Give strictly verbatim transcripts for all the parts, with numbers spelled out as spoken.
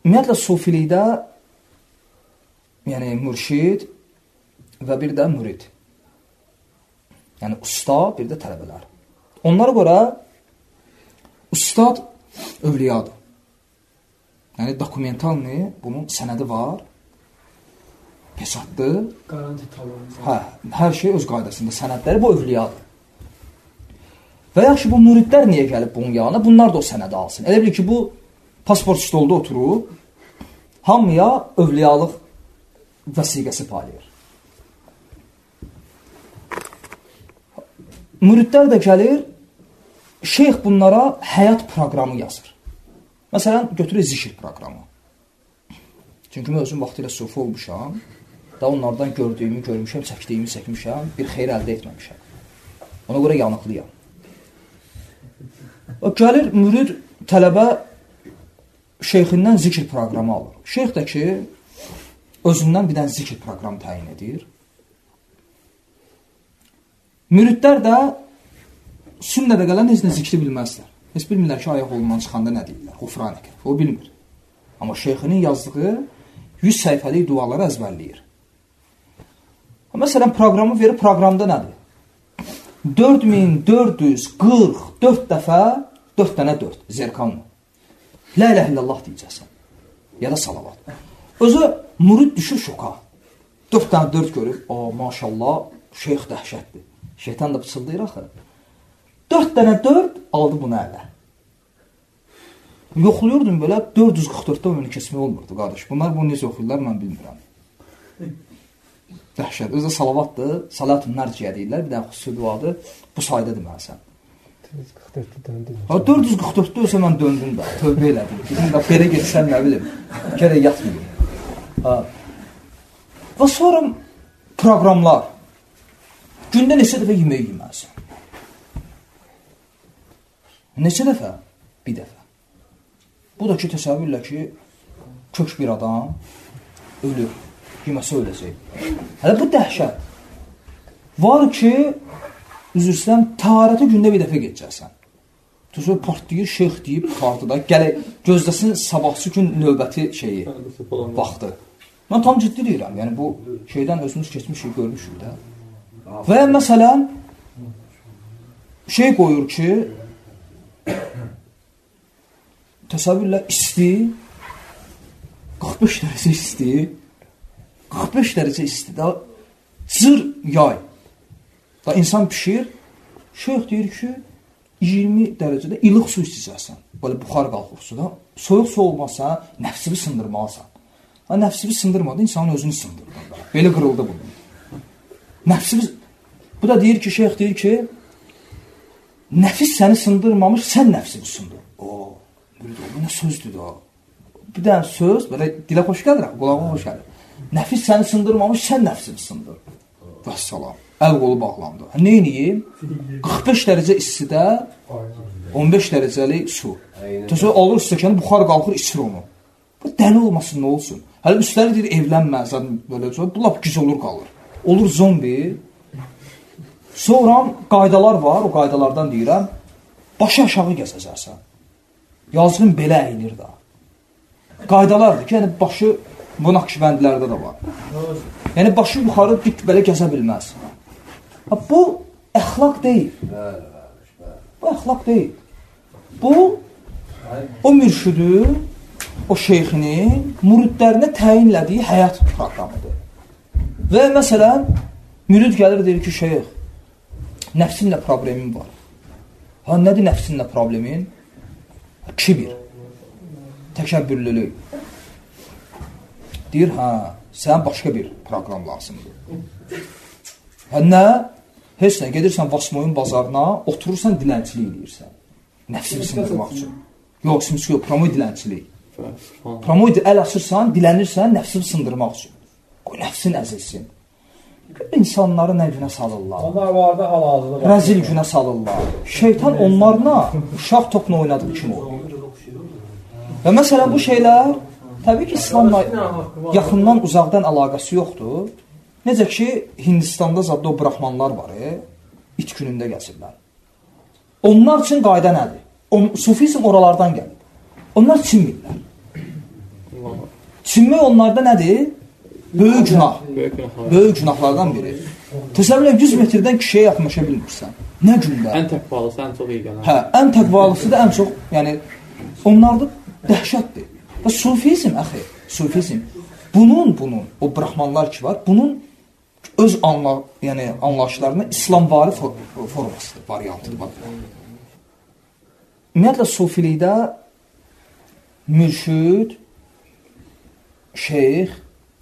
ümumiyyətlə sufilikdə yəni mürşid və bir də mürid. Yəni usta, bir də tələbələr. Onlara görə ustad övliyadır. Yəni dokumentalni bunun sənədi var. Pesatdır. Garanti talon. Hə, hər şey öz qaydasında. Sənədləri bu övliyadır. Və yaxşı bu müridlər niyə gəlib bunun yanına? Bunlar da o sənədi alsın. Elə bil ki, bu pasport stolda oturub hamıya övliyalıq vəsiqəsi paylayır. Müridlər də gəlir, şeyx bunlara həyat proqramı yazır. Məsələn, götürür zikir proqramı. Çünki mən özüm vaxtıyla sufi olmuşam, da onlardan gördüyümü görmüşəm, çəkdiyimi çəkmişəm, bir xeyr əldə etməmişəm. Ona görə yanıqlıyam. O gəlir, mürid tələbə şeyxindən zikir proqramı alır. Şeyx də ki, özündən bir dənə zikir proqramı təyin edir. Müridlər də sünnədə gələn heç nə zikri bilməzlər. Heç bilmirlər ki, ayaq olundan çıxanda nə deyirlər, xufranəkə. O bilmir. Amma şeyxinin yazdığı yüz səhifəlik duaları əzbərləyir. Məsələn, proqramı verir, proqramda nədir? dörd min dörd yüz qırx dörd dəfə, dörd dənə dörd, zerkanlı. La ilahe illallah deyəcəksən. Ya da salavat. Özü mürid düşür şoka. dörd dənə dörd görüb, o maşallah, şeyx dəhşətdir. Şeytan da pıçıldayır axı. dörd dənə dörd aldı bunu ələ. Yoxluyordum belə, dörd yüz qırx dörddə oyunu keçmək olmurdu, qardaş. Bunlar bunu necə oxuyurlar, mən bilmirəm. Dəhşət. Özü də salavatdır, salat-ı nərciyə deyirlər, bir dənə xüsusi duadır. Bu sayda deməlisən. dörd yüz qırx dörddə ölsə mən döndüm də, tövbə elədim. Dedim də, belə geçsən, nə bilim, gərək yatmayayım. Və sonra proqramlar. Gündə neçə dəfə yemək yeməlisən? Neçə dəfə? Bir dəfə. Bu da ki, təsəvvürlə ki, kök bir adam ölür, yeməsə öləcək. Hələ bu dəhşət. Var ki, üzrüstən, təharətə gündə bir dəfə geçəcəksən. Tüsü partlayır, şeyx deyib, qartıda, gələk, gözdəsin sabahçı gün növbəti şeyi, vaxtı. Mən tam ciddi deyirəm, yəni bu şeydən özümüz keçmişik, görmüşük də. Və məsələn, şey qoyur ki, təsəvvürlə isti, qırx beş dərəcə isti, qırx beş dərəcə isti, da cır yay, da insan pişir, şeyx deyir ki, iyirmi dərəcədə ilıq su istəyəcəksən, böyle buxar qalxır suda, soyuq su olmasa, nəfsini sındırmalısan. Ha, nəfsini sındırmadı, insanın özünü sındırdı. Belə qırıldı bunu. Nəfsini, bu da deyir ki, şeyx deyir ki, nəfis səni sındırmamış, sən nəfsini sındır. O, bu nə sözdür da? Bir dənə söz, belə dilə xoş gəlir, qulağa xoş gəlir. Nəfis səni sındırmamış, sən nəfsini sındır. Vəssalam, əl qolu bağlandı. Nə inəyim? qırx beş dərəcə istidə on beş dərəcəli su. Təsəvvür alır stəkanı, buxar qalxır, içir onu. Bu dəli olmasın, nə olsun? Hələ üstəlik deyir, evlənmə, belə bu lap güc olur qalır. Olur zombi. Sonra qaydalar var, o qaydalardan deyirəm, başı aşağı gəzəcəksən. Yazığın belə əyilir da. Qaydalardır ki, yəni başı, bu Nakşibəndilərdə də var. Yəni başı yuxarı dik belə gəzə bilməz. Bu əxlaq deyil. Bu əxlaq deyil. Bu, o mürşüdü, o şeyxinin müridlərinə təyinlədiyi həyat proqramıdır. Və məsələn, mürid gəlir, deyir ki, şeyx, nəfsimlə problemim var. Ha, nədir nəfsimlə problemin? Kibir, təkəbbürlülük. Deyir, hə, sən başqa bir proqram lazımdır. Hə, nə? Heç nə, gedirsən Vasmoyun bazarına, oturursan, dilənçilik edirsən. Nəfsini sındırmaq üçün. Yox, simçi yox, promoy dilənçilik. Promoy əl açırsan, dilənirsən, nəfsini sındırmaq üçün. Qoy nəfsin əzilsin. İnsanları nə günə salırlar? Onlar vardı hal-hazırda. Rəzil günə salırlar. Şeytan onlarla uşaq topla oynadığı kimi oluyor. Və məsələn, bu şeylər təbii ki, İslamla yaxından, uzaqdan əlaqəsi yoxdur. Necə ki, Hindistanda zadda o brahmanlar var, e, it günündə gəlsirlər. Onlar üçün qayda nədir? On, sufizm oralardan gəlir. Onlar çinmirlər. Çinmək onlarda nədir? Böyük günah. Böyük günahlardan biri. Təsəvvür edin, yüz metrdən kişiyə yaxınlaşa bilmirsən. Nə gündə? Ən təqvalısı, ən çox iyi gələn. Hə, ən təqvalısı da ən çox, yəni onlarda dəhşətdir. Və sufizm, əxi, sufizm. Bunun, bunun, o brahmanlar ki var, bunun öz anla, yəni anlayışlarına İslamvari for formasıdır, variantıdır. Bax. Ümumiyyətlə, sufilikdə mürşid, şeyx,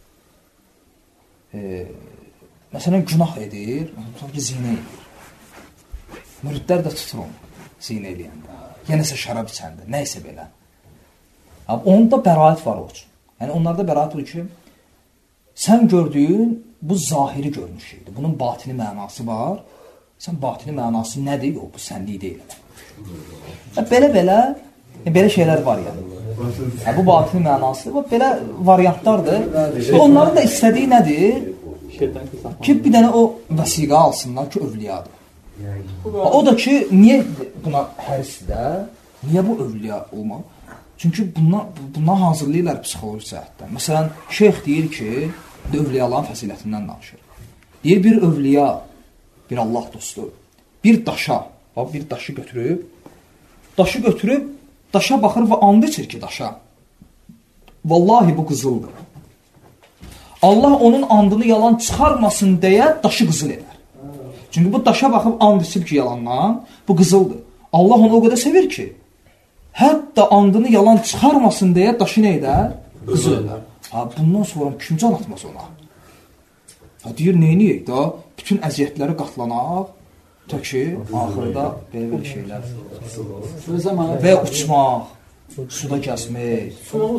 e, məsələn, günah edir, tutar ki, zinə edir. Müridlər də tutur onu, zinə eləyəndə, yenəsə şərab içəndə, nəysə belə. Onun da bəraət var o üçün. Yəni, onlarda bəraət odur ki, sən gördüyün bu zahiri görünüş şeydir. Bunun batini mənası var. Sən batini mənası nədir? Yox, bu sənlik deyil. Belə-belə, belə şeylər var yəni. Yəni, bu batini mənası, belə variantlardır. Onların da istədiyi nədir? Ki, bir dənə o vəsiqə alsınlar ki, övliyadır. O da ki, niyə buna hərisdə? Niyə bu övliya olmalı? Çünki bundan, bundan hazırlayırlar psixoloji cəhətdən. Məsələn, şeyx deyir ki, övliyaların fəzilətindən danışır. Deyir, bir övliya, bir Allah dostu, bir daşa, bir daşı götürüb, daşı götürüb, daşa baxır və and içir ki, daşa. Vallahi bu qızıldır. Allah onun andını yalan çıxarmasın deyə daşı qızıl edər. Çünki bu daşa baxıb and içib ki, yalandan, bu qızıldır. Allah onu o qədər sevir ki, hətta andını yalan çıxarmasın deyə daşı nə edər? Qızıl edər. Ha, bundan sonra kim can atmaz ona? Ha, deyir, neyniyək da? Bütün əziyyətləri qatlanaq, tək ki, axırda belə-belə şeylər. Və uçmaq, suda gəzmək.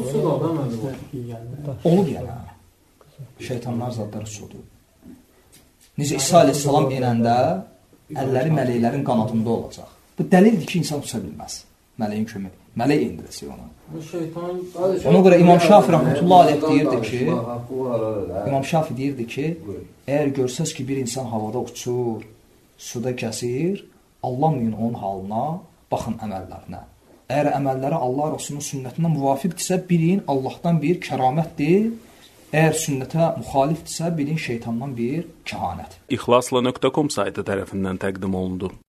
Olub yəni. Şeytanlar zadları sudur. Necə İsa aleyhissalam enəndə əlləri mələklərin qanadında olacaq. Bu dəlildir ki, insan uça bilməz. Mələyin kömək. Mələk indirəsi ona. Ona görə İmam Şafi rəhmətullah aleyh deyirdi ki, İmam Şafi deyirdi ki, əgər görsəz ki, bir insan havada uçur, suda gəzir, anlamayın onun halına, baxın əməllərinə. Əgər əməlləri Allah Rasulunun sünnətinə müvafiqdirsə, bilin Allahdan bir kəramətdir. Əgər sünnətə müxalifdirsə, bilin şeytandan bir kəhanət. İxlasla nöqtə com saytı tərəfindən təqdim olundu.